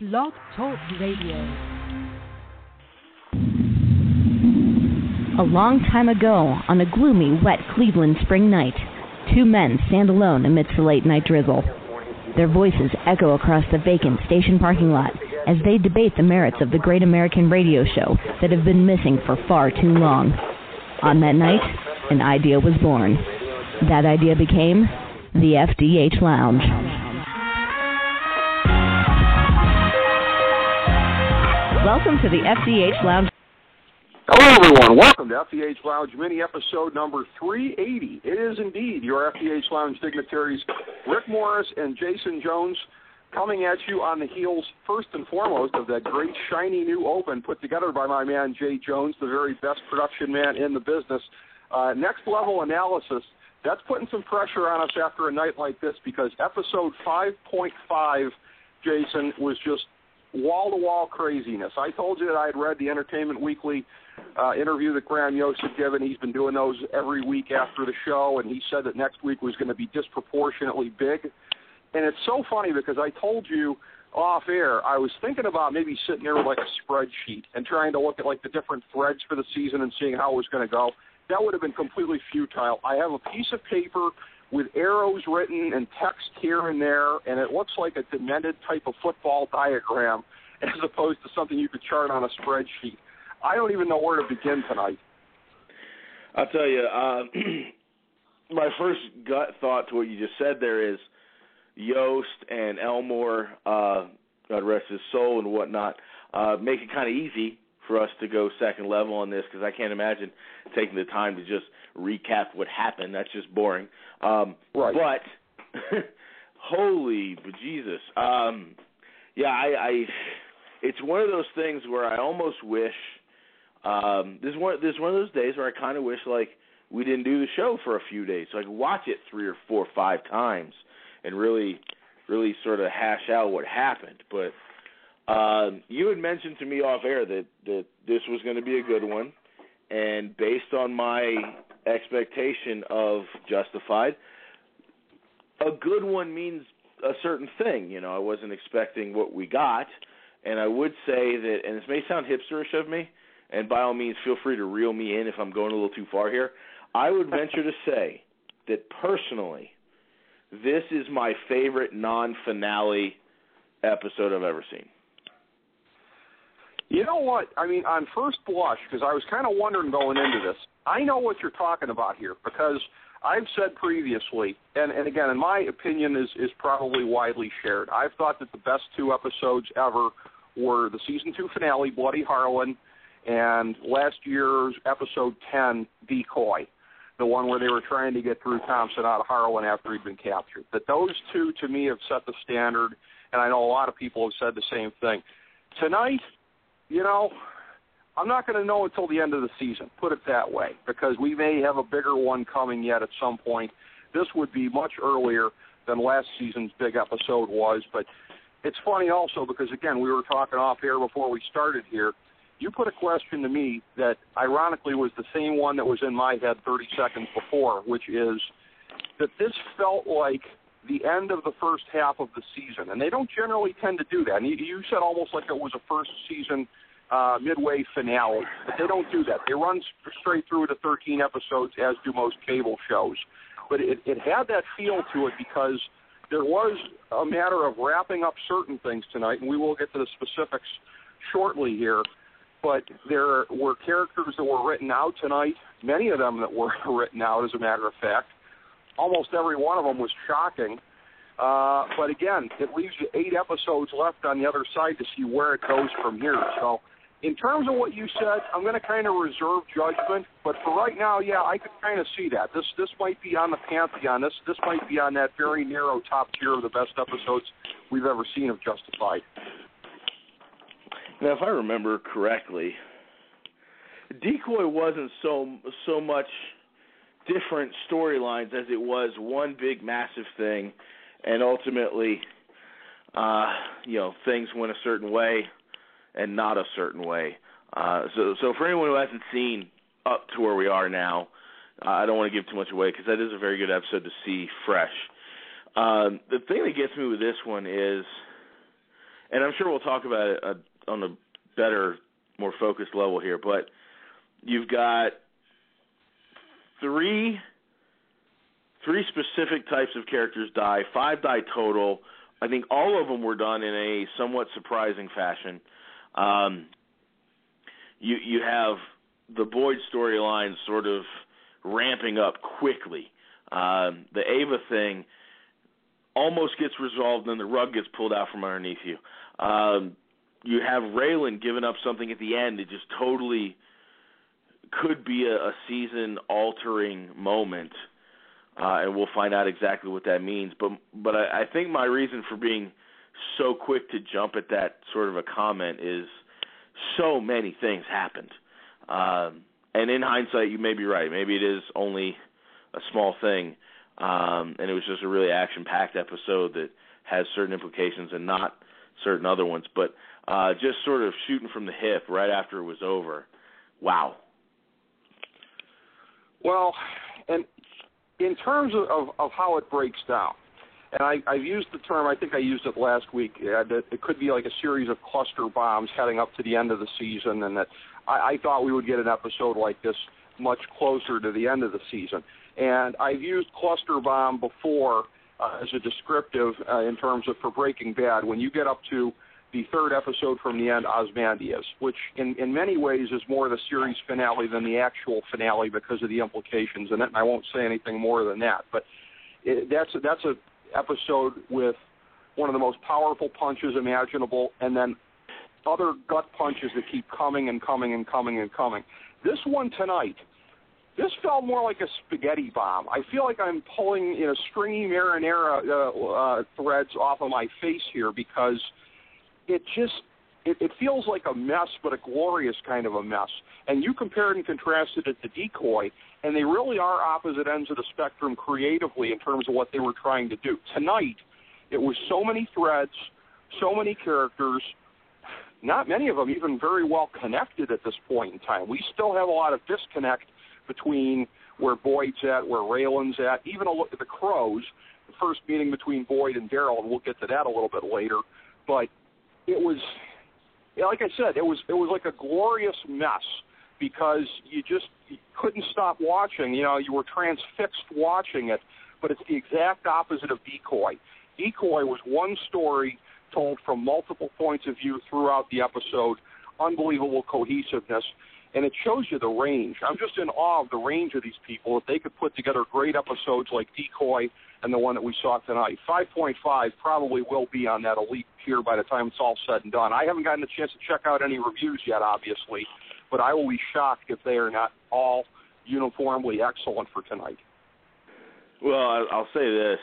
Blog Talk Radio. A long time ago, on a gloomy, wet Cleveland spring night, two men stand alone amidst the late-night drizzle. Their voices echo across the vacant station parking lot as they debate the merits of the great American radio show that have been missing for far too long. On that night, an idea was born. That idea became the FDH Lounge. Welcome to the FDH Lounge. Hello, everyone. Welcome to FDH Lounge mini episode number 380. It is indeed your FDH Lounge dignitaries, Rick Morris and Jason Jones, coming at you on the heels, first and foremost, of that great, shiny new open put together by my man, Jay Jones, the very best production man in the business. Next level analysis. That's putting some pressure on us after a night like this because episode 5.5, Jason, was just wall-to-wall craziness. I told you that I had read the Entertainment Weekly interview that Graham Yost had given. He's been doing those every week after the show, and he said that next week was going to be disproportionately big. And it's so funny because I told you off air, I was thinking about maybe sitting there with like a spreadsheet and trying to look at like the different threads for the season and seeing how it was going to go. That would have been completely futile. I have a piece of paper with arrows written and text here and there, and it looks like a demented type of football diagram as opposed to something you could chart on a spreadsheet. I don't even know where to begin tonight. I'll tell you, my first gut thought to what you just said there is Yost and Elmore, God rest his soul and whatnot, make it kind of easy for us to go second level on this because I can't imagine taking the time to just recap what happened. That's just boring. Right. But holy bejesus. It's one of those things where I almost wish this is one of those days where I kind of wish like we didn't do the show for a few days so I could watch it 3 or 4 or 5 times and really sort of hash out what happened. But you had mentioned to me off air that this was going to be a good one, and based on my expectation of Justified, a good one means a certain thing. You know, I wasn't expecting what we got, and I would say that, and this may sound hipsterish of me, and by all means feel free to reel me in if I'm going a little too far here, I would venture to say that personally, this is my favorite non-finale episode I've ever seen. You know what? I mean, on first blush, because I was kind of wondering going into this, I know what you're talking about here because I've said previously, and again, in my opinion, is probably widely shared. I've thought that the best 2 episodes ever were the season 2 finale, Bloody Harlan, and last year's episode 10, Decoy, the one where they were trying to get Drew Thompson out of Harlan after he'd been captured. That those 2, to me, have set the standard, and I know a lot of people have said the same thing. Tonight, you know, I'm not going to know until the end of the season, put it that way, because we may have a bigger one coming yet at some point. This would be much earlier than last season's big episode was, but it's funny also because, again, we were talking off air before we started here. You put a question to me that ironically was the same one that was in my head 30 seconds before, which is that this felt like the end of the first half of the season, and they don't generally tend to do that. And you said almost like it was a first season midway finale, but they don't do that. They run straight through to 13 episodes, as do most cable shows. But it had that feel to it because there was a matter of wrapping up certain things tonight, and we will get to the specifics shortly here. But there were characters that were written out tonight, many of them that were written out, as a matter of fact. Almost every one of them was shocking. But again, it leaves you 8 episodes left on the other side to see where it goes from here. So in terms of what you said, I'm going to kind of reserve judgment. But for right now, yeah, I could kind of see that. This might be on the pantheon. This might be on that very narrow top tier of the best episodes we've ever seen of Justified. Now, if I remember correctly, Decoy wasn't so much different storylines as it was one big, massive thing, and ultimately, things went a certain way and not a certain way. So for anyone who hasn't seen up to where we are now, I don't want to give too much away because that is a very good episode to see fresh. The thing that gets me with this one is, and I'm sure we'll talk about it on a better, more focused level here, but you've got three specific types of characters die, 5 die total. I think all of them were done in a somewhat surprising fashion. You have the Boyd storyline sort of ramping up quickly. The Ava thing almost gets resolved, and then the rug gets pulled out from underneath you. You have Raylan giving up something at the end that just totally could be a season-altering moment, and we'll find out exactly what that means. But I think my reason for being so quick to jump at that sort of a comment is so many things happened. And in hindsight, you may be right. Maybe it is only a small thing, and it was just a really action-packed episode that has certain implications and not certain other ones. But just sort of shooting from the hip right after it was over, wow. Well, and in terms of how it breaks down, and I've used the term, I think I used it last week, that it could be like a series of cluster bombs heading up to the end of the season, and that I thought we would get an episode like this much closer to the end of the season. And I've used cluster bomb before as a descriptive in terms of for Breaking Bad, when you get up to the third episode from the end, Ozymandias, which in many ways is more the series finale than the actual finale because of the implications in it, and I won't say anything more than that. But that's a episode with one of the most powerful punches imaginable, and then other gut punches that keep coming and coming and coming and coming. This one tonight, this felt more like a spaghetti bomb. I feel like I'm pulling stringy marinara threads off of my face here because it feels like a mess, but a glorious kind of a mess. And you compared and contrasted it to Decoy, and they really are opposite ends of the spectrum creatively in terms of what they were trying to do. Tonight, it was so many threads, so many characters, not many of them even very well connected at this point in time. We still have a lot of disconnect between where Boyd's at, where Raylan's at, even a look at the Crows, the first meeting between Boyd and Daryl, and we'll get to that a little bit later. But it was, like I said, it was like a glorious mess because you couldn't stop watching. You were transfixed watching it, but it's the exact opposite of Decoy. Decoy was one story told from multiple points of view throughout the episode, unbelievable cohesiveness, and it shows you the range. I'm just in awe of the range of these people, that they could put together great episodes like Decoy and the one that we saw tonight. 5.5 probably will be on that elite tier by the time it's all said and done. I haven't gotten a chance to check out any reviews yet, obviously, but I will be shocked if they are not all uniformly excellent for tonight. Well, I'll say this.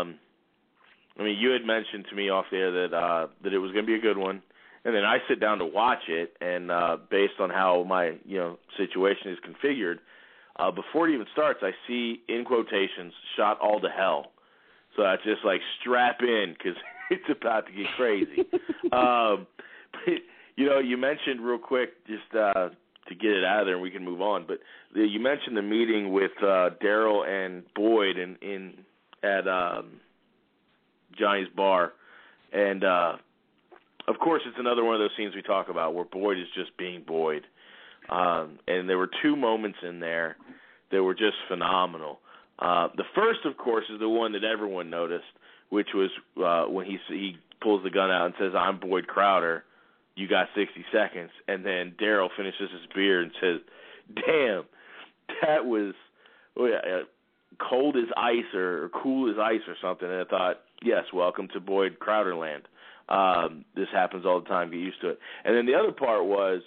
You had mentioned to me off there that it was going to be a good one, and then I sit down to watch it, and based on how my situation is configured, before it even starts, I see in quotations "shot all to hell." So that's just like strap in because it's about to get crazy. But you mentioned real quick just to get it out of there, and we can move on. But you mentioned the meeting with Daryl and Boyd at Johnny's bar, and of course it's another one of those scenes we talk about where Boyd is just being Boyd, and there were two moments in there that were just phenomenal. The first, of course, is the one that everyone noticed, which was when he pulls the gun out and says, "I'm Boyd Crowder, you got 60 seconds," and then Daryl finishes his beer and says, "Damn, that was cold as ice or cool as ice or something." And I thought, yes, welcome to Boyd Crowder land. This happens all the time. Get used to it. And then the other part was,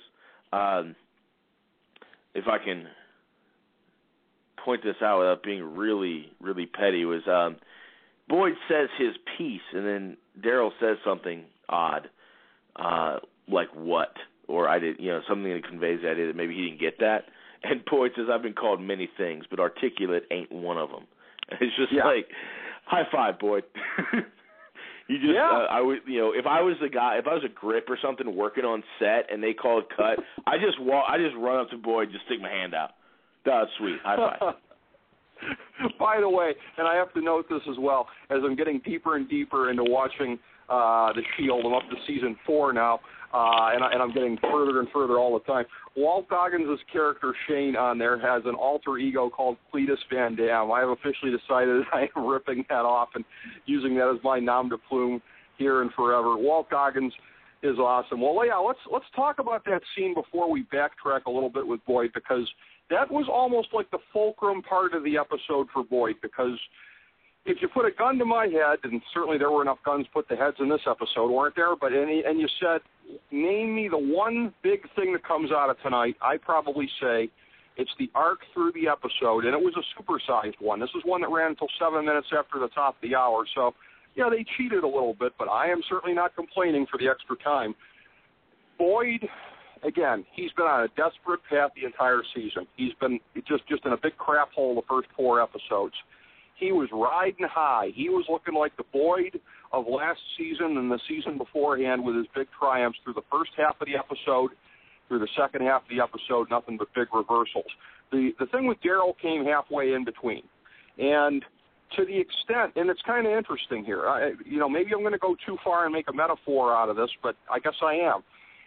if I can point this out without being really, really petty, was Boyd says his piece, and then Daryl says something odd, like what? Or I did, something that conveys the idea that maybe he didn't get that. And Boyd says, "I've been called many things, but articulate ain't one of them." It's just like, high five, Boyd. You just, I would, if I was the guy, if I was a grip or something working on set and they called cut, I just run up to Boyd, just stick my hand out. That's sweet. High five. By the way, and I have to note this as well, as I'm getting deeper and deeper into watching the Shield. I'm up to season 4 now, and I'm getting further and further all the time. Walt Goggins' character, Shane, on there has an alter ego called Cletus Van Dam. I have officially decided I am ripping that off and using that as my nom de plume here and forever. Walt Goggins is awesome. Well, yeah, let's talk about that scene before we backtrack a little bit with Boyd, because that was almost like the fulcrum part of the episode for Boyd, because if you put a gun to my head, and certainly there were enough guns put to heads in this episode, weren't there? But and you said, name me the one big thing that comes out of tonight, I'd probably say it's the arc through the episode, and it was a supersized one. This is one that ran until 7 minutes after the top of the hour, so yeah, they cheated a little bit, but I am certainly not complaining for the extra time. Boyd, again, he's been on a desperate path the entire season. He's been just in a big crap hole the first 4 episodes. He was riding high. He was looking like the Boyd of last season and the season beforehand with his big triumphs through the first half of the episode, through the second half of the episode, nothing but big reversals. The thing with Daryl came halfway in between. And to the extent, and it's kind of interesting here, maybe I'm going to go too far and make a metaphor out of this, but I guess I am.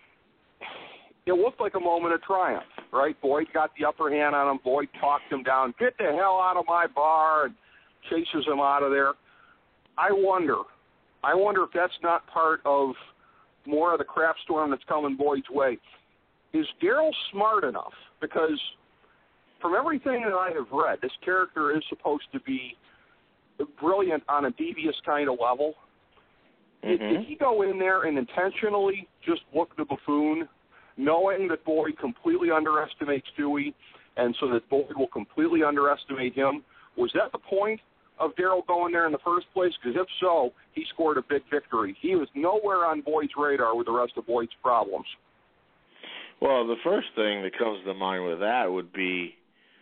It looked like a moment of triumph, right? Boyd got the upper hand on him. Boyd talked him down. Get the hell out of my bar, and chases him out of there. I wonder if that's not part of more of the crap storm that's coming Boyd's way. Is Daryl smart enough? Because from everything that I have read, this character is supposed to be brilliant on a devious kind of level. Mm-hmm. Did he go in there and intentionally just look the buffoon, knowing that Boyd completely underestimates Dewey, and so that Boyd will completely underestimate him? Was that the point of Daryl going there in the first place? Because if so, he scored a big victory. He was nowhere on Boyd's radar with the rest of Boyd's problems. Well, the first thing that comes to mind with that would be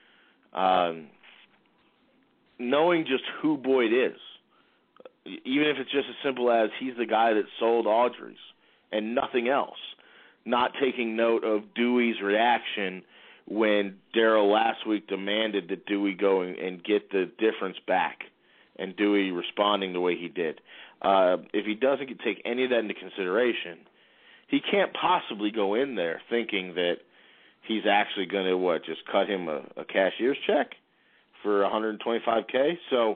knowing just who Boyd is. Even if it's just as simple as he's the guy that sold Audrey's and nothing else. Not taking note of Dewey's reaction when Daryl last week demanded that Dewey go and get the difference back, and Dewey responding the way he did. If he doesn't take any of that into consideration, he can't possibly go in there thinking that he's actually going to, just cut him a cashier's check for $125K? So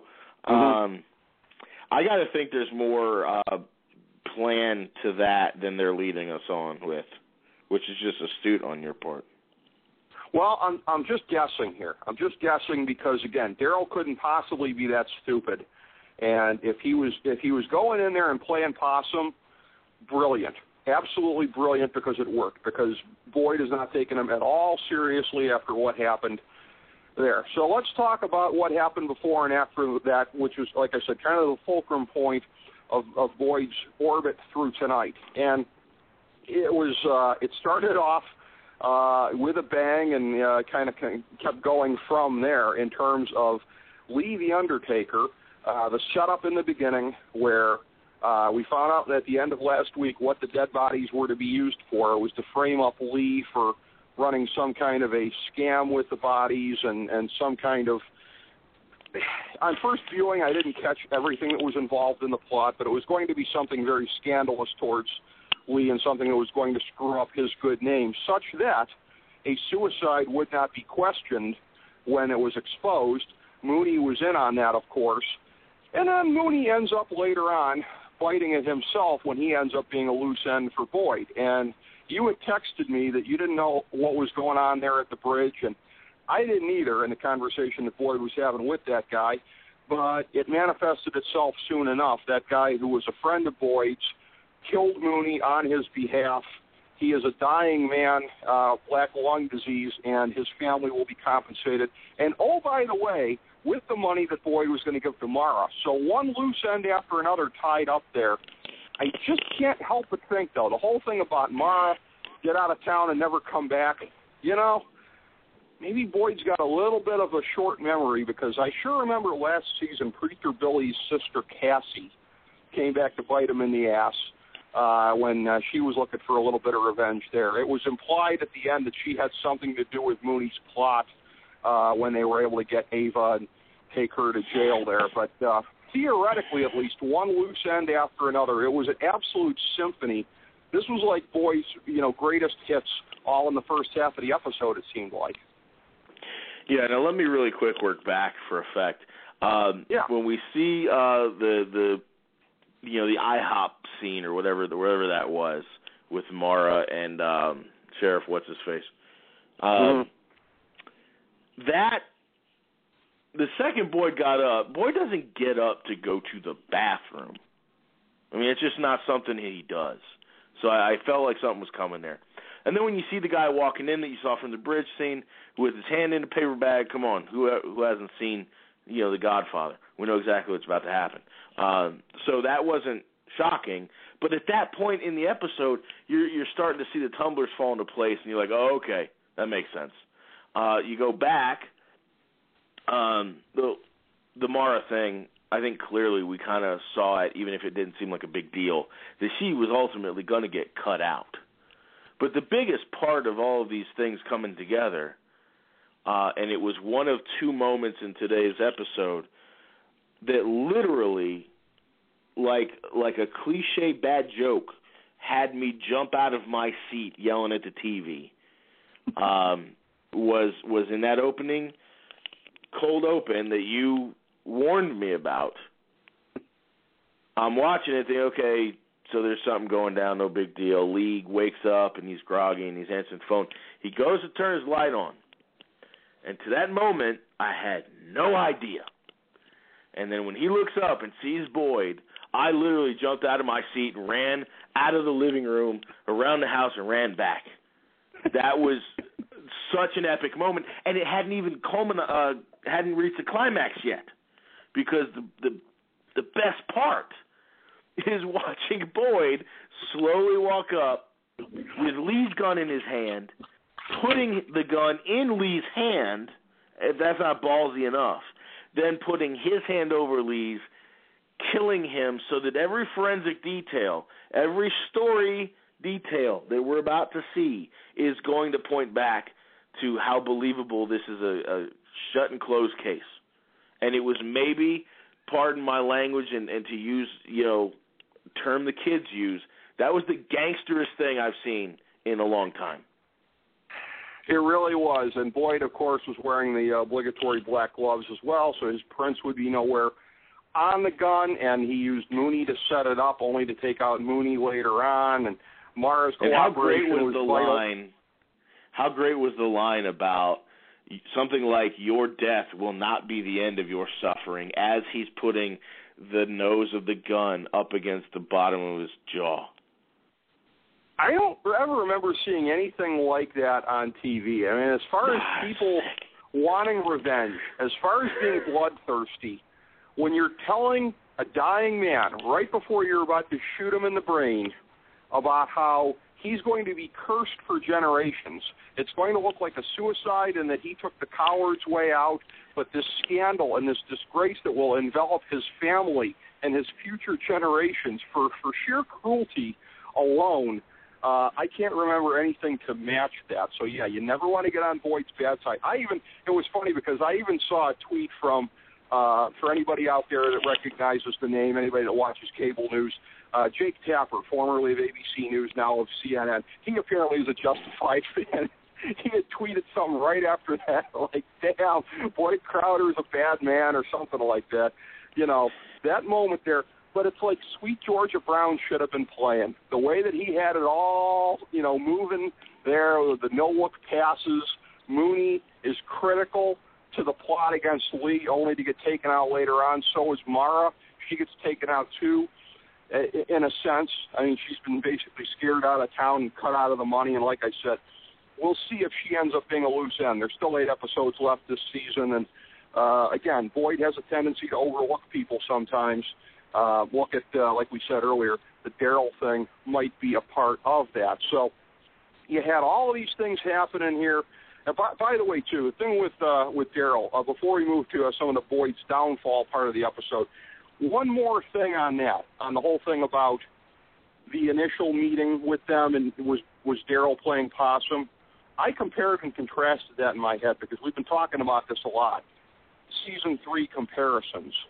I got to think there's more plan to that than they're leading us on with, which is just astute on your part. Well, I'm just guessing here. I'm just guessing because, again, Daryl couldn't possibly be that stupid. And if he was going in there and playing possum, brilliant. Absolutely brilliant, because it worked, because Boyd is not taking him at all seriously after what happened there. So let's talk about what happened before and after that, which was, like I said, kind of the fulcrum point of Boyd's orbit through tonight. And it started off with a bang and kind of kept going from there in terms of Lee the Undertaker, the setup in the beginning where we found out at the end of last week what the dead bodies were to be used for. It was to frame up Lee for running some kind of a scam with the bodies and some kind of... On first viewing, I didn't catch everything that was involved in the plot, but it was going to be something very scandalous towards Lee and something that was going to screw up his good name, such that a suicide would not be questioned when it was exposed. Mooney was in on that, of course. And then Mooney ends up later on biting it himself when he ends up being a loose end for Boyd. And you had texted me that you didn't know what was going on there at the bridge, and I didn't either in the conversation that Boyd was having with that guy, but it manifested itself soon enough. That guy who was a friend of Boyd's killed Mooney on his behalf. He is a dying man, black lung disease, and his family will be compensated. And, oh, by the way, with the money that Boyd was going to give to Mara. So one loose end after another tied up there. I just can't help but think, though, the whole thing about Mara, get out of town and never come back, maybe Boyd's got a little bit of a short memory, because I sure remember last season Preacher Billy's sister Cassie came back to bite him in the ass when she was looking for a little bit of revenge there. It was implied at the end that she had something to do with Mooney's plot when they were able to get Ava and take her to jail there. But theoretically at least, one loose end after another. It was an absolute symphony. This was like Boyd's, greatest hits all in the first half of the episode, it seemed like. Yeah, now let me really quick work back for effect. When we see the IHOP scene or wherever that was with Mara and Sheriff What's-His-Face, that the second Boyd got up, Boyd doesn't get up to go to the bathroom. I mean, it's just not something he does. So I felt like something was coming there. And then when you see the guy walking in that you saw from the bridge scene with his hand in a paper bag, come on, who hasn't seen, The Godfather? We know exactly what's about to happen. So that wasn't shocking. But at that point in the episode, you're starting to see the tumblers fall into place, and you're like, oh, okay, that makes sense. You go back, the Mara thing, I think clearly we kind of saw it, even if it didn't seem like a big deal, that she was ultimately going to get cut out. But the biggest part of all of these things coming together, and it was one of two moments in today's episode that literally, like a cliche bad joke, had me jump out of my seat yelling at the TV, was in that opening cold open that you warned me about. I'm watching it thinking, okay, so there's something going down, no big deal. Lee wakes up and he's groggy and he's answering the phone. He goes to turn his light on. And to that moment, I had no idea. And then when he looks up and sees Boyd, I literally jumped out of my seat and ran out of the living room, around the house, and ran back. That was such an epic moment, and it hadn't even hadn't reached the climax yet, because the best part is watching Boyd slowly walk up with Lee's gun in his hand, putting the gun in Lee's hand, if that's not ballsy enough, then putting his hand over Lee's, killing him so that every forensic detail, every story detail that we're about to see is going to point back to how believable this is a shut and close case. And it was maybe, pardon my language and to use, term the kids use, that was the gangsterest thing I've seen in a long time. It really was. And Boyd, of course, was wearing the obligatory black gloves as well, so his prints would be nowhere on the gun, and he used Mooney to set it up, only to take out Mooney later on. And Mara's cooperation was vital. How great was the line about something like, your death will not be the end of your suffering, as he's putting the nose of the gun up against the bottom of his jaw? I don't ever remember seeing anything like that on TV. I mean, as far as people wanting revenge, as far as being bloodthirsty, when you're telling a dying man right before you're about to shoot him in the brain about how he's going to be cursed for generations, it's going to look like a suicide and that he took the coward's way out, but this scandal and this disgrace that will envelop his family and his future generations for sheer cruelty alone, I can't remember anything to match that. So, yeah, you never want to get on Boyd's bad side. It was funny because I even saw a tweet from, for anybody out there that recognizes the name, anybody that watches cable news, Jake Tapper, formerly of ABC News, now of CNN. He apparently is a Justified fan. He had tweeted something right after that, like, damn, Boyd Crowder's a bad man or something like that. That moment there. But it's like Sweet Georgia Brown should have been playing. The way that he had it all, moving there, the no-look passes. Mooney is critical to the plot against Lee, only to get taken out later on. So is Mara. She gets taken out, too, in a sense. I mean, she's been basically scared out of town and cut out of the money. And like I said, we'll see if she ends up being a loose end. There's still 8 episodes left this season. And, again, Boyd has a tendency to overlook people sometimes. Look at, like we said earlier, the Daryl thing might be a part of that. So you had all of these things happening here. And by the way, too, the thing with Daryl, before we move to some of the Boyd's downfall part of the episode, one more thing on that, on the whole thing about the initial meeting with them and was Daryl playing possum. I compared and contrasted that in my head because we've been talking about this a lot. Season 3 comparisons.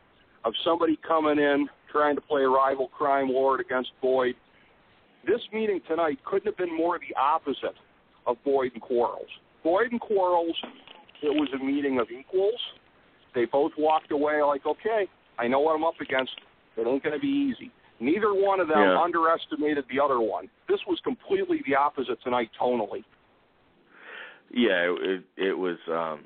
of somebody coming in trying to play rival crime lord against Boyd. This meeting tonight couldn't have been more the opposite of Boyd and Quarles. Boyd and Quarles, it was a meeting of equals. They both walked away like, okay, I know what I'm up against. It ain't going to be easy. Neither one of them underestimated the other one. This was completely the opposite tonight tonally. Yeah, it was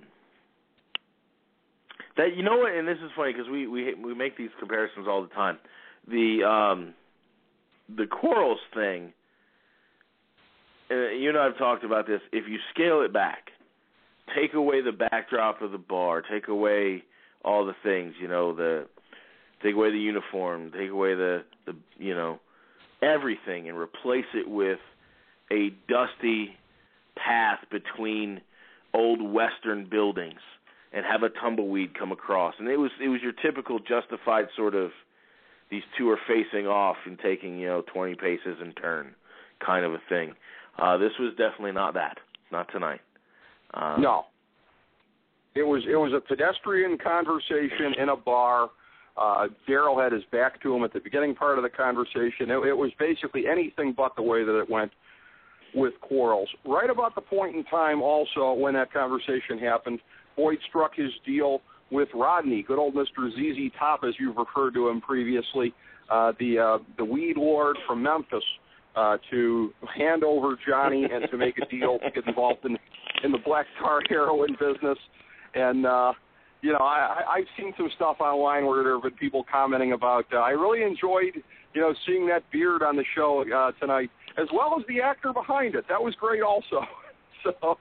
that, you know what, and this is funny because we make these comparisons all the time. The Quarles thing, you and I have talked about this. If you scale it back, take away the backdrop of the bar, take away all the things, take away the uniform, take away the everything, and replace it with a dusty path between old Western buildings and have a tumbleweed come across. And it was your typical justified sort of, these two are facing off and taking 20 paces in turn kind of a thing. This was definitely not that. Not tonight. No. It was a pedestrian conversation in a bar. Daryl had his back to him at the beginning part of the conversation. It was basically anything but the way that it went with Quarles. Right about the point in time also when that conversation happened, Boyd struck his deal with Rodney, good old Mr. ZZ Top, as you've referred to him previously, the weed lord from Memphis, to hand over Johnny and to make a deal to get involved in the black tar heroin business. And, I've seen some stuff online where there have been people commenting about, I really enjoyed, seeing that beard on the show tonight, as well as the actor behind it. That was great also. So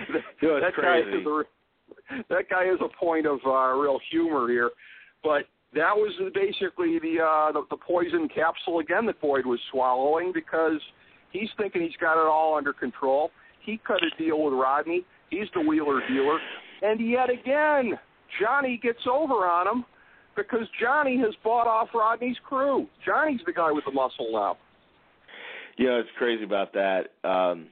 that guy is a point of real humor here. But that was basically the poison capsule again that Boyd was swallowing, because he's thinking he's got it all under control. He cut a deal with Rodney. He's the wheeler dealer. And yet again, Johnny gets over on him because Johnny has bought off Rodney's crew. Johnny's the guy with the muscle now. It's crazy about that. The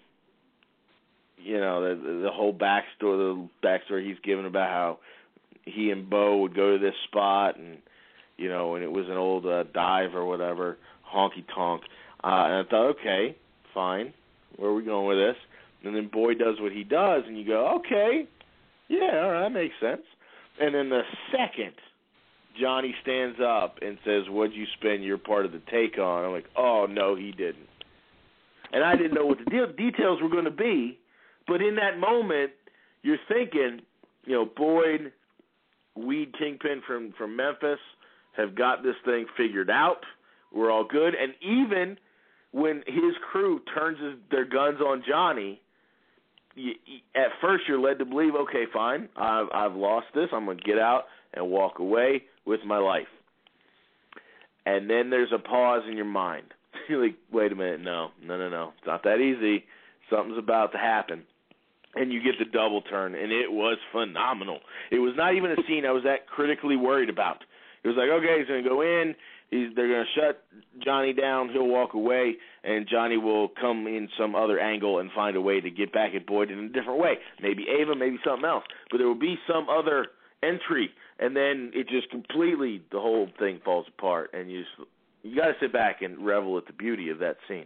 whole backstory he's given about how he and Bo would go to this spot and it was an old dive or whatever, honky tonk. And I thought, okay, fine, where are we going with this? And then Boyd does what he does, and you go, okay, yeah, all right, that makes sense. And then the second Johnny stands up and says, what'd you spend your part of the take on? I'm like, oh, no, he didn't. And I didn't know what the details were going to be, but in that moment, you're thinking, Boyd, weed kingpin from Memphis, have got this thing figured out. We're all good. And even when his crew turns their guns on Johnny, at first you're led to believe, okay, fine, I've lost this. I'm going to get out and walk away with my life. And then there's a pause in your mind. You're like, wait a minute, no. It's not that easy. Something's about to happen. And you get the double turn, and it was phenomenal. It was not even a scene I was that critically worried about. It was like, okay, he's going to go in. They're going to shut Johnny down. He'll walk away, and Johnny will come in some other angle and find a way to get back at Boyd in a different way. Maybe Ava, maybe something else. But there will be some other entry, and then it just completely, the whole thing falls apart. And you got to sit back and revel at the beauty of that scene.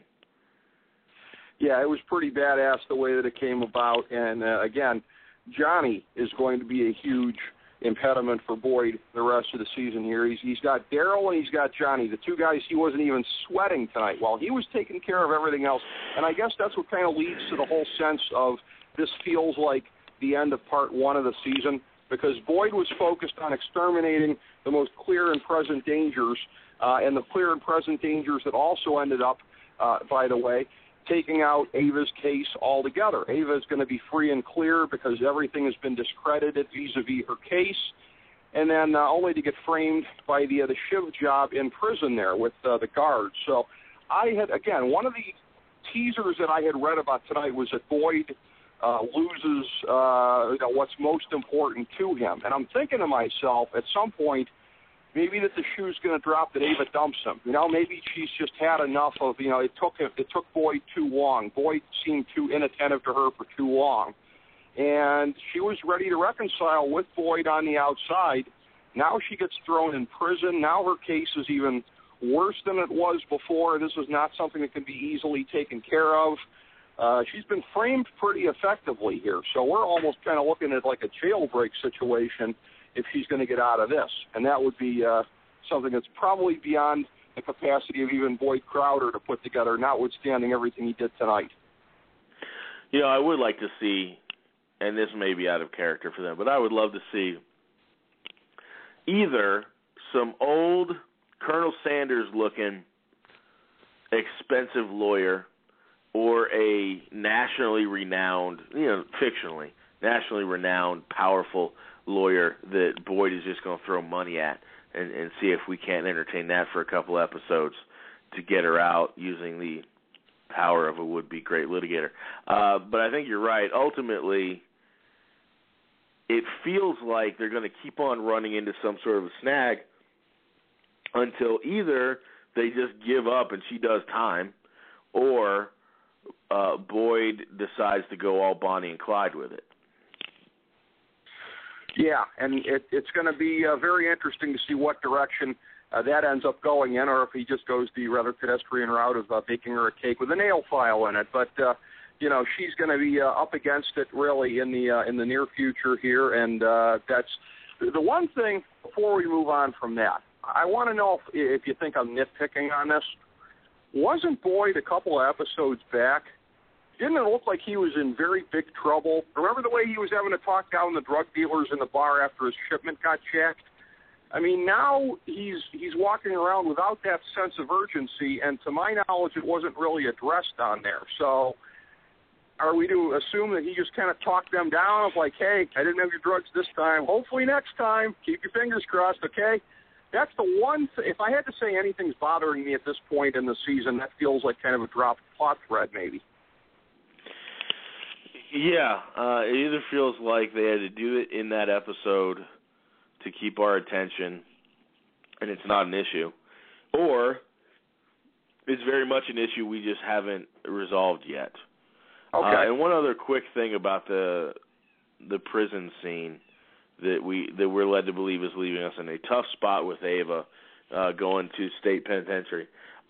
Yeah, it was pretty badass the way that it came about. And, again, Johnny is going to be a huge impediment for Boyd the rest of the season here. He's got Daryl and he's got Johnny, the two guys he wasn't even sweating tonight while he was taking care of everything else. And I guess that's what kind of leads to the whole sense of this feels like the end of part one of the season, because Boyd was focused on exterminating the most clear and present dangers, and the clear and present dangers that also ended up, by the way, taking out Ava's case altogether. Ava is going to be free and clear because everything has been discredited vis-a-vis her case, and then only to get framed by the Shiv job in prison there with the guards. So I had, again, one of the teasers that I had read about tonight was that Boyd loses what's most important to him. And I'm thinking to myself, at some point, maybe that the shoe's going to drop that Ava dumps him. Maybe she's just had enough of, it took Boyd too long. Boyd seemed too inattentive to her for too long. And she was ready to reconcile with Boyd on the outside, Now she gets thrown in prison. Now her case is even worse than it was before. This is not something that can be easily taken care of. She's been framed pretty effectively here, so we're almost kind of looking at like a jailbreak situation if she's going to get out of this, and that would be something that's probably beyond the capacity of even Boyd Crowder to put together, notwithstanding everything he did tonight. You know, I would like to see, and this may be out of character for them, but I would love to see either some old Colonel Sanders-looking expensive lawyer or a nationally renowned, fictionally, nationally renowned, powerful lawyer that Boyd is just going to throw money at and see if we can't entertain that for a couple episodes to get her out using the power of a would-be great litigator. But I think you're right. Ultimately, it feels like they're going to keep on running into some sort of a snag until either they just give up and she does time, or Boyd decides to go all Bonnie and Clyde with it. Yeah, and it's going to be very interesting to see what direction that ends up going in, or if he just goes the rather pedestrian route of baking her a cake with a nail file in it. But she's going to be up against it really in the near future here, and that's the one thing. Before we move on from that, I want to know if you think I'm nitpicking on this. Wasn't Boyd a couple of episodes back? Didn't it look like he was in very big trouble? Remember the way he was having to talk down the drug dealers in the bar after his shipment got checked? I mean, now he's walking around without that sense of urgency, and to my knowledge, it wasn't really addressed on there. So are we to assume that he just kind of talked them down of like, hey, I didn't have your drugs this time. Hopefully next time. Keep your fingers crossed, okay? That's the one thing. If I had to say anything's bothering me at this point in the season, that feels like kind of a dropped plot thread maybe. Yeah, it either feels like they had to do it in that episode to keep our attention, and it's not an issue, or it's very much an issue we just haven't resolved yet. Okay. And one other quick thing about the prison scene that we're led to believe is leaving us in a tough spot with Ava going to state penitentiary.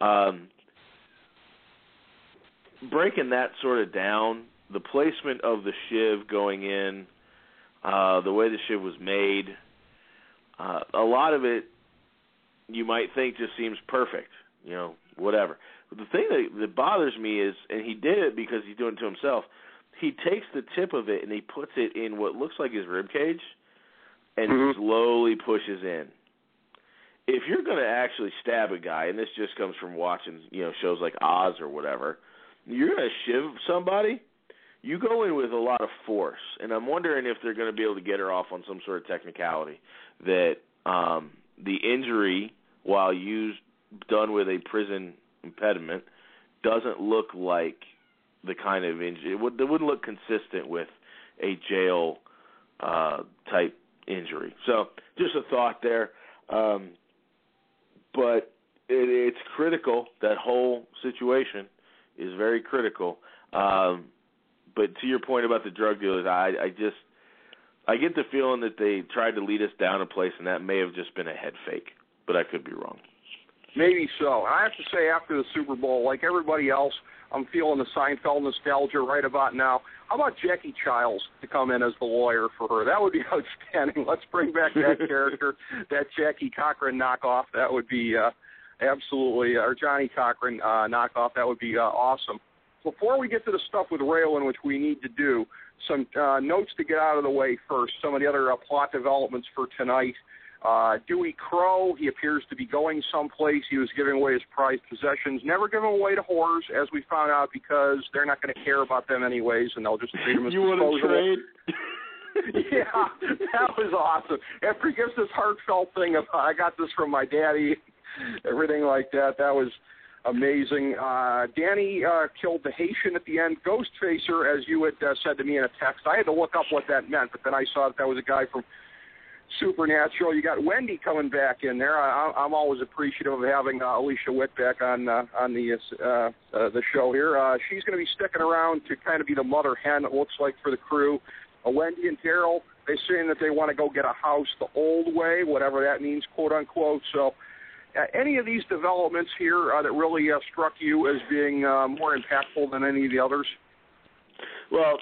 Breaking that sort of down, the placement of the shiv going in, the way the shiv was made, a lot of it you might think just seems perfect, whatever. But the thing that bothers me is, and he did it because he's doing it to himself, he takes the tip of it and he puts it in what looks like his rib cage and slowly pushes in. If you're going to actually stab a guy, and this just comes from watching shows like Oz or whatever, you're going to shiv somebody, you go in with a lot of force, and I'm wondering if they're going to be able to get her off on some sort of technicality that the injury, while done with a prison impediment, doesn't look like the kind of injury. It wouldn't look consistent with a jail type injury. So just a thought there. But it's critical. That whole situation is very critical. But to your point about the drug dealers, I get the feeling that they tried to lead us down a place, and that may have just been a head fake. But I could be wrong. Maybe so. I have to say, after the Super Bowl, like everybody else, I'm feeling the Seinfeld nostalgia right about now. How about Jackie Childs to come in as the lawyer for her? That would be outstanding. Let's bring back that character, that Jackie Cochran knockoff. That would be absolutely, or Johnny Cochran knockoff. That would be awesome. Before we get to the stuff with Raylan, which we need to do, some notes to get out of the way first. Some of the other plot developments for tonight. Dewey Crow, he appears to be going someplace. He was giving away his prized possessions. Never give them away to whores, as we found out, because they're not going to care about them anyways, and they'll just treat them as disposable. You want to trade? Yeah, that was awesome. After he gives this heartfelt thing of, I got this from my daddy, everything like that, that was amazing. Danny killed the Haitian at the end. Ghostfacer, as you had said to me in a text, I had to look up what that meant, but then I saw that was a guy from Supernatural. You got Wendy coming back in there. I'm always appreciative of having Alicia Witt back on the show here. She's going to be sticking around to kind of be the mother hen, it looks like, for the crew. Wendy and Daryl They're saying that they want to go get a house the old way, whatever that means, quote unquote. So, any of these developments here that really struck you as being more impactful than any of the others? Well,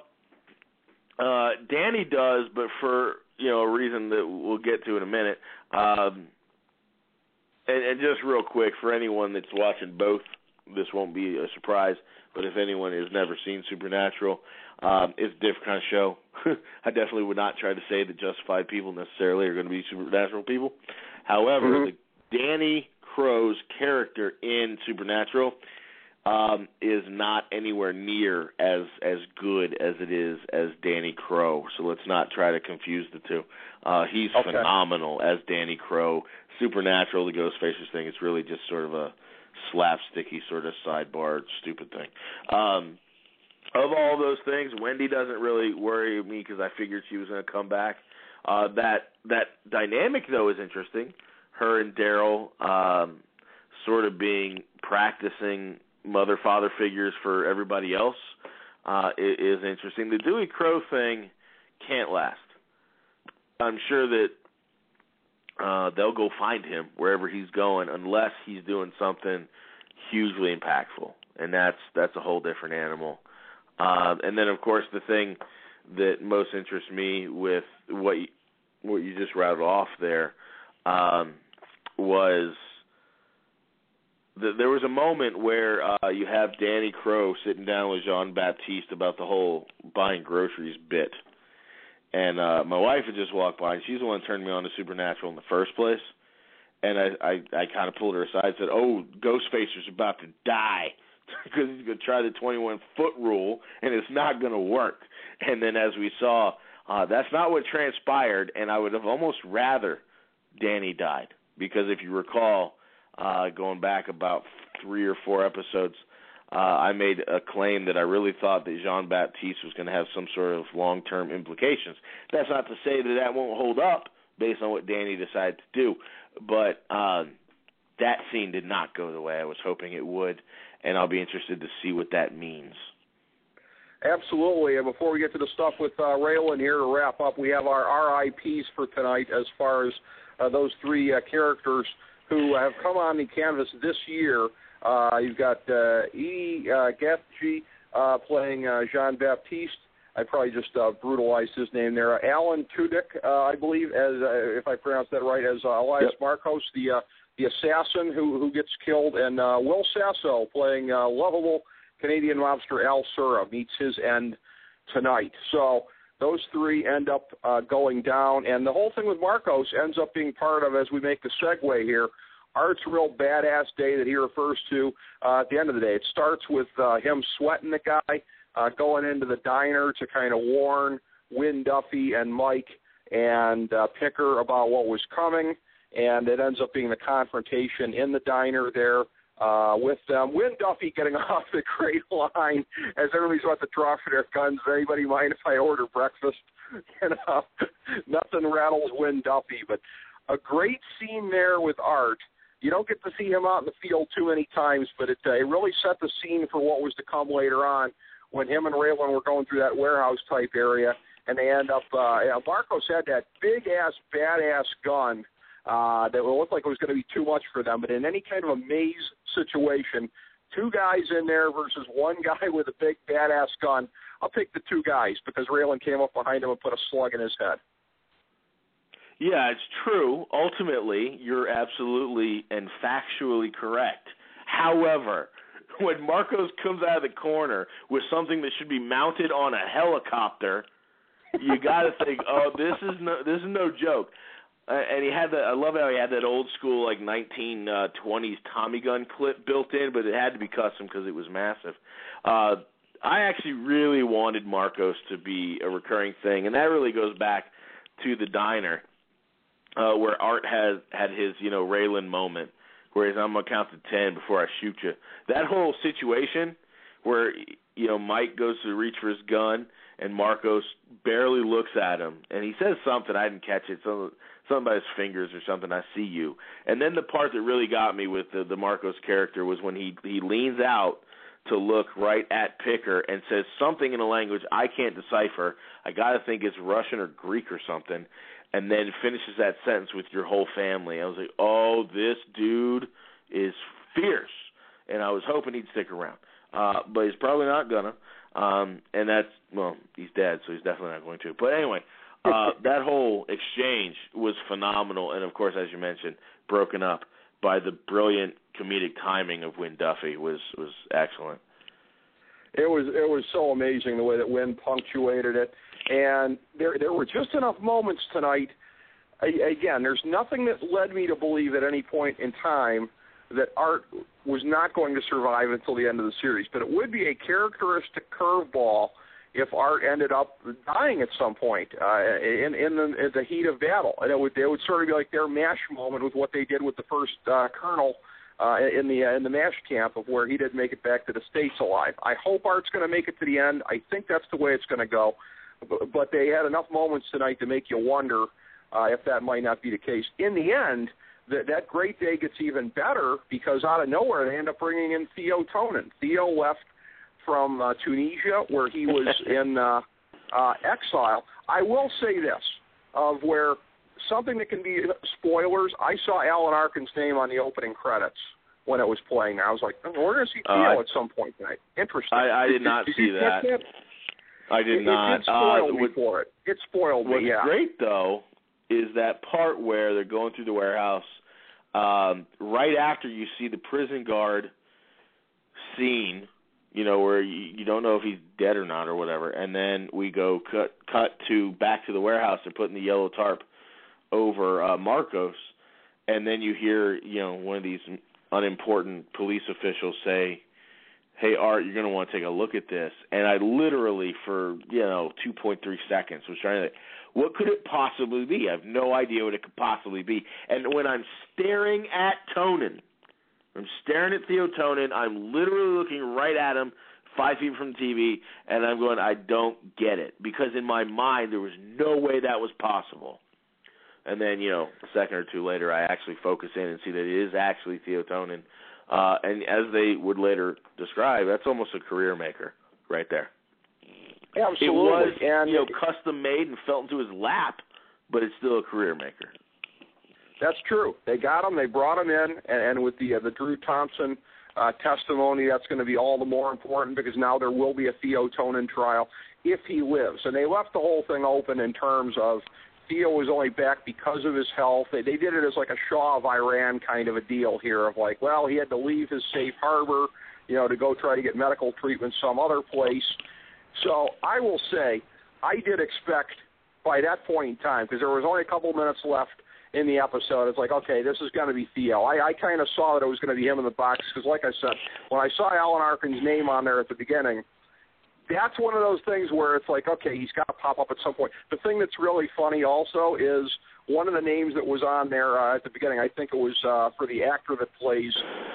Danny does, but for a reason that we'll get to in a minute. And just real quick, for anyone that's watching both, this won't be a surprise, but if anyone has never seen Supernatural, it's a different kind of show. I definitely would not try to say that Justified people necessarily are going to be Supernatural people. However, Danny Crow's character in Supernatural is not anywhere near as good as it is as Danny Crow. So let's not try to confuse the two. He's phenomenal as Danny Crow. Supernatural, the Ghostfacers thing, it's really just sort of a slapsticky sort of sidebar stupid thing. Of all those things, Wendy doesn't really worry me because I figured she was going to come back. That dynamic, though, is interesting. Her and Daryl sort of being practicing mother-father figures for everybody else is interesting. The Dewey Crow thing can't last. I'm sure that they'll go find him wherever he's going unless he's doing something hugely impactful, and that's a whole different animal. And then, of course, the thing that most interests me with what you just rattled off there was there was a moment where you have Danny Crow sitting down with Jean-Baptiste about the whole buying groceries bit. And my wife had just walked by, and she's the one that turned me on to Supernatural in the first place. And I kind of pulled her aside and said, oh, Ghostfacer's about to die because he's going to try the 21-foot rule, and it's not going to work. And then as we saw, that's not what transpired, and I would have almost rather Danny died. Because if you recall, going back about 3 or 4 episodes, I made a claim that I really thought that Jean-Baptiste was going to have some sort of long-term implications. That's not to say that won't hold up based on what Danny decided to do, but that scene did not go the way I was hoping it would, and I'll be interested to see what that means. Absolutely. And before we get to the stuff with Raylan here to wrap up, we have our RIPs for tonight as far as those 3 characters who have come on the canvas this year. You've got Edie Gathje playing Jean-Baptiste. I probably just brutalized his name there. Alan Tudyk, I believe, as if I pronounced that right, as Elias Marcos, the assassin who gets killed, and Will Sasso playing lovable Canadian mobster Al Sura meets his end tonight. So those 3 end up going down, and the whole thing with Marcos ends up being part of, as we make the segue here, Art's real badass day that he refers to at the end of the day. It starts with him sweating the guy, going into the diner to kind of warn Wynn Duffy and Mike and Picker about what was coming, and it ends up being the confrontation in the diner there with them. Wynn Duffy getting off the great line as everybody's about to draw for their guns. Anybody mind if I order breakfast? Nothing rattles Wynn Duffy, but a great scene there with Art. You don't get to see him out in the field too many times, but it really set the scene for what was to come later on when him and Raylan were going through that warehouse-type area, and they end up Marcos had that big-ass, badass gun that looked like it was going to be too much for them, but in any kind of a maze situation, 2 guys in there versus 1 guy with a big, badass gun, I'll take the 2 guys because Raylan came up behind him and put a slug in his head. Yeah, it's true. Ultimately, you're absolutely and factually correct. However, when Marcos comes out of the corner with something that should be mounted on a helicopter, you got to think, oh, this is no joke. And he had I love how he had that old school like 1920s Tommy gun clip built in, but it had to be custom because it was massive. I actually really wanted Marcos to be a recurring thing, and that really goes back to the diner. Where Art had his, Raylan moment, where he's, I'm going to count to 10 before I shoot you. That whole situation where, Mike goes to reach for his gun and Marcos barely looks at him, and he says something, I didn't catch it, something about his fingers or something, I see you. And then the part that really got me with the Marcos character was when he leans out to look right at Picker and says something in a language I can't decipher. I got to think it's Russian or Greek or something, and then finishes that sentence with your whole family. I was like, oh, this dude is fierce, and I was hoping he'd stick around. But he's probably not going to, and that's, well, he's dead, so he's definitely not going to. But anyway, that whole exchange was phenomenal, and, of course, as you mentioned, broken up by the brilliant comedic timing of Wynn Duffy was excellent. It was so amazing the way that Wynn punctuated it, and there were just enough moments tonight. Again, there's nothing that led me to believe at any point in time that Art was not going to survive until the end of the series, but it would be a characteristic curveball if Art ended up dying at some point in the heat of battle, and it would sort of be like their MASH moment with what they did with the first colonel in the MASH camp, of where he didn't make it back to the States alive. I hope Art's going to make it to the end. I think that's the way it's going to go, but they had enough moments tonight to make you wonder if that might not be the case. In the end, that great day gets even better because out of nowhere they end up bringing in Theo Tonin. Theo left from Tunisia, where he was in exile. I will say this, of where something that can be spoilers, I saw Alan Arkin's name on the opening credits when it was playing. I was like, we're going to see Theo at some point tonight. Interesting. I did not see that. I did not. It did spoil me for it. It spoiled me, yeah. What's great, though, is that part where they're going through the warehouse, right after you see the prison guard scene, you know, where you don't know if he's dead or not or whatever, and then we go cut to back to the warehouse. They're putting the yellow tarp over Marcos, and then you hear, you know, one of these unimportant police officials say, hey, Art, you're going to want to take a look at this. And I literally, for, 2.3 seconds was trying to think, what could it possibly be? I have no idea what it could possibly be. And when I'm staring at Tonin, I'm staring at Theo Tonin, I'm literally looking right at him 5 feet from the TV, and I'm going, I don't get it. Because in my mind, there was no way that was possible. And then, a second or two later, I actually focus in and see that it is actually Theo Tonin. And as they would later describe, that's almost a career maker right there. Absolutely. It was, and custom made and fell into his lap, but it's still a career maker. That's true. They got him. They brought him in, and with the Drew Thompson testimony, that's going to be all the more important because now there will be a Theo Tonin trial if he lives. And they left the whole thing open in terms of Theo was only back because of his health. They did it as like a Shah of Iran kind of a deal here of like, well, he had to leave his safe harbor, to go try to get medical treatment some other place. So I will say I did expect by that point in time, because there was only a couple minutes left in the episode, it's like, okay, this is going to be Theo. I kind of saw that it was going to be him in the box because, like I said, when I saw Alan Arkin's name on there at the beginning, that's one of those things where it's like, okay, he's got to pop up at some point. The thing that's really funny also is one of the names that was on there at the beginning, I think it was for the actor that plays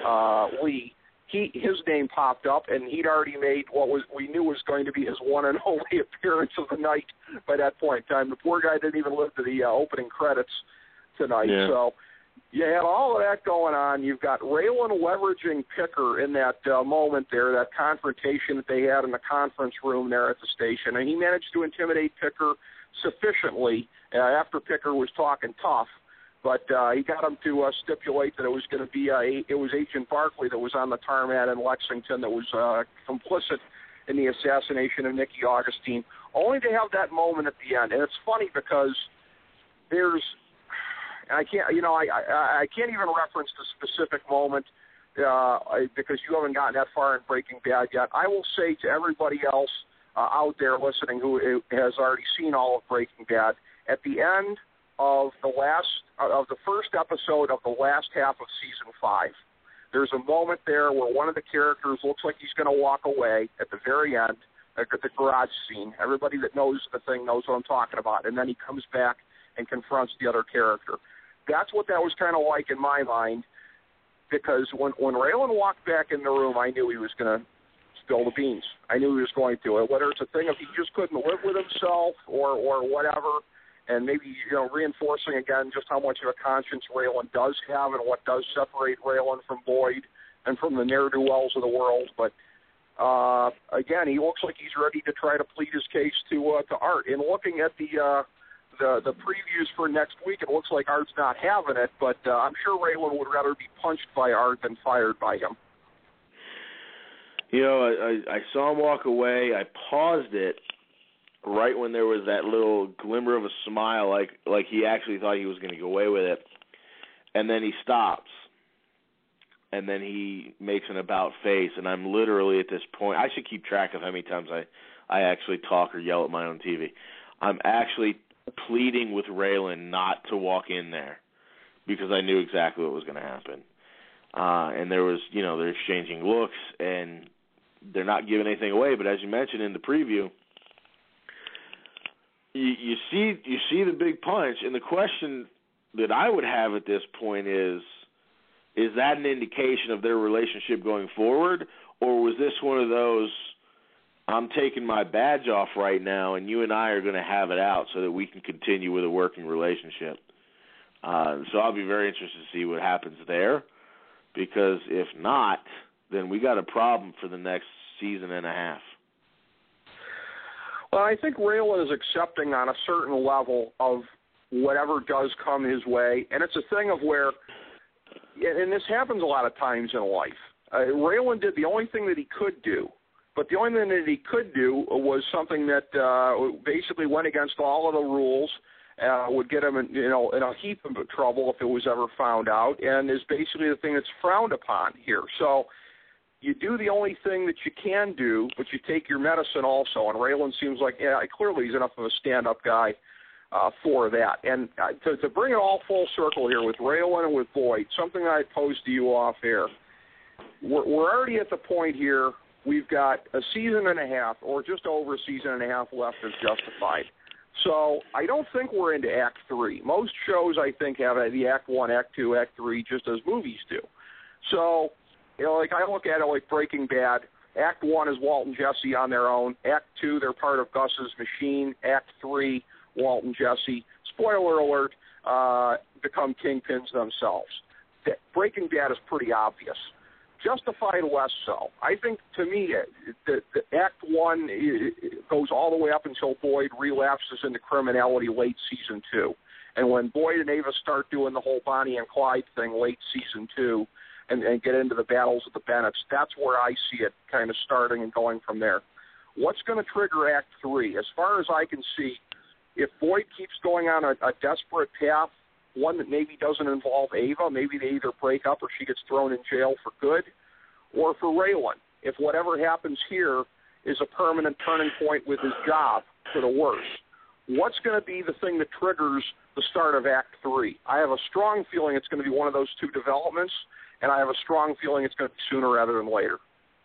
Lee, his name popped up, and he'd already made what we knew was going to be his one and only appearance of the night by that point in time. The poor guy didn't even live to the opening credits tonight. Yeah. So you had all of that going on. You've got Raylan leveraging Picker in that moment there, that confrontation that they had in the conference room there at the station, and he managed to intimidate Picker sufficiently after Picker was talking tough. But he got him to stipulate that it was going to be it was Agent Barkley that was on the tarmac in Lexington that was complicit in the assassination of Nicky Augustine, only to have that moment at the end. And it's funny because there's I can't even reference the specific moment because you haven't gotten that far in Breaking Bad yet. I will say to everybody else out there listening who has already seen all of Breaking Bad, at the end of the first episode of the last half of season 5, there's a moment there where one of the characters looks like he's going to walk away at the very end, at the garage scene. Everybody that knows the thing knows what I'm talking about. And then he comes back and confronts the other character. That's what that was kind of like in my mind, because when Raylan walked back in the room, I knew he was going to spill the beans. I knew he was going to. Whether it's a thing of he just couldn't live with himself or whatever, and maybe, reinforcing again just how much of a conscience Raylan does have and what does separate Raylan from Boyd and from the ne'er-do-wells of the world. But again, he looks like he's ready to try to plead his case to Art. And looking at the previews for next week, it looks like Art's not having it, but I'm sure Raylan would rather be punched by Art than fired by him. You know, I saw him walk away. I paused it right when there was that little glimmer of a smile, like he actually thought he was going to go away with it. And then he stops. And then he makes an about face. And I'm literally at this point, I should keep track of how many times I actually talk or yell at my own TV. I'm actually pleading with Raylan not to walk in there because I knew exactly what was going to happen. And there was, you know, they're exchanging looks, and they're not giving anything away. But as you mentioned in the preview, you see the big punch, and the question that I would have at this point is that an indication of their relationship going forward, or was this one of those, I'm taking my badge off right now, and you and I are going to have it out so that we can continue with a working relationship? So I'll be very interested to see what happens there, because if not, then we got a problem for the next season and a half. Well, I think Raylan is accepting on a certain level of whatever does come his way, and it's a thing of where, and this happens a lot of times in life, Raylan did the only thing that he could do, but the only thing that he could do was something that basically went against all of the rules, would get him in a heap of trouble if it was ever found out, and is basically the thing that's frowned upon here. So you do the only thing that you can do, but you take your medicine also. And Raylan seems like, clearly he's enough of a stand-up guy for that. And to bring it all full circle here with Raylan and with Boyd, something I posed to you off air, we're already at the point here, we've got a season and a half, or just over a season and a half left as Justified. So I don't think we're into Act 3. Most shows, I think, have the Act 1, Act 2, Act 3, just as movies do. So, like I look at it like Breaking Bad. Act 1 is Walt and Jesse on their own. Act 2, they're part of Gus's machine. Act 3, Walt and Jesse, spoiler alert, become kingpins themselves. Breaking Bad is pretty obvious. Justified less so. I think, to me, the Act 1 goes all the way up until Boyd relapses into criminality late Season 2. And when Boyd and Ava start doing the whole Bonnie and Clyde thing late Season 2 and get into the battles of the Bennetts, that's where I see it kind of starting and going from there. What's going to trigger Act 3? As far as I can see, if Boyd keeps going on a desperate path, one that maybe doesn't involve Ava, maybe they either break up or she gets thrown in jail for good, or for Raylan, if whatever happens here is a permanent turning point with his job for the worse. What's going to be the thing that triggers the start of Act 3? I have a strong feeling it's going to be one of those two developments, and I have a strong feeling it's going to be sooner rather than later.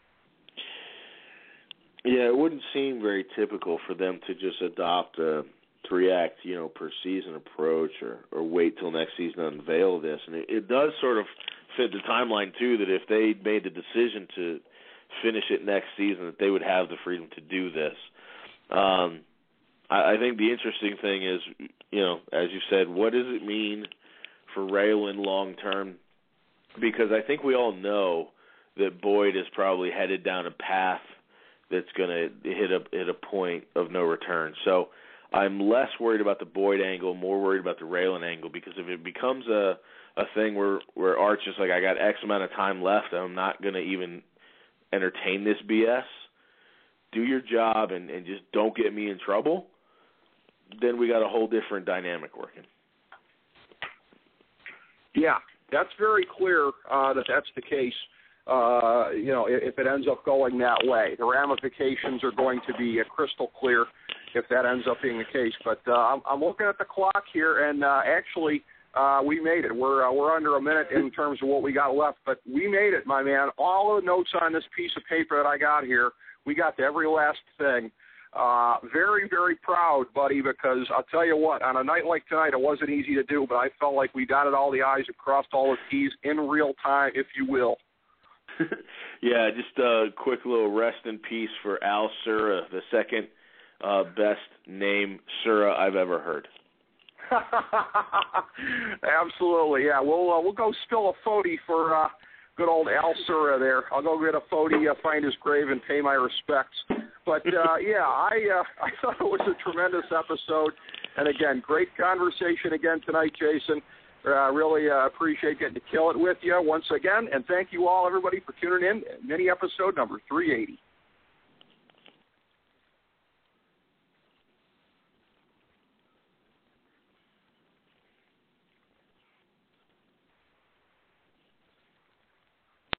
Yeah, it wouldn't seem very typical for them to just adopt a 3-act, per season approach or wait till next season to unveil this. And it does sort of fit the timeline, too, that if they made the decision to finish it next season, that they would have the freedom to do this. I think the interesting thing is, as you said, what does it mean for Raylan long-term? Because I think we all know that Boyd is probably headed down a path that's going to hit a point of no return. So I'm less worried about the Boyd angle, more worried about the Raylan angle, because if it becomes a thing where Art's just like, I got X amount of time left, I'm not going to even entertain this BS, do your job and just don't get me in trouble, then we got a whole different dynamic working. Yeah, that's very clear that that's the case. If it ends up going that way, the ramifications are going to be crystal clear if that ends up being the case. But I'm looking at the clock here, and actually we made it. We're under a minute in terms of what we got left, but we made it, my man. All the notes on this piece of paper that I got here, we got to every last thing. Very, very proud, buddy, because I'll tell you what, on a night like tonight, it wasn't easy to do, but I felt like we dotted all the I's and crossed all the T's in real time, if you will. Yeah, just a quick little rest in peace for Al Sura, the second best name Sura I've ever heard. Absolutely, yeah. We'll go spill a 40 for good old Al Sura there. I'll go get a photo, find his grave, and pay my respects. But, I thought it was a tremendous episode. And, again, great conversation again tonight, Jason. Really appreciate getting to kill it with you once again. And thank you all, everybody, for tuning in. Mini episode number 380.